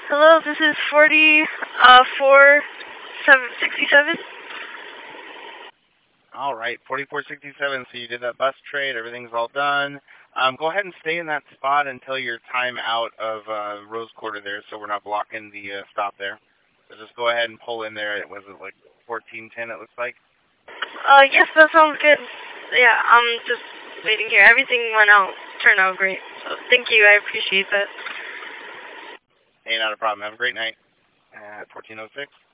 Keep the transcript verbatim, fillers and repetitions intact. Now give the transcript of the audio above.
Hello, this is forty, uh, four, seven, sixty-seven. All right, forty-four sixty-seven. So you did that bus trade. Everything's all done. Um, go ahead and stay in that spot until your time out of uh, Rose Quarter there, so we're not blocking the uh, stop there. So just go ahead and pull in there. It was it like fourteen ten. It looks like. Uh, yes, that sounds good. Yeah, I'm just waiting here. Everything went out, turned out great. So thank you. I appreciate that. Hey, not a problem. Have a great night. At fourteen oh six.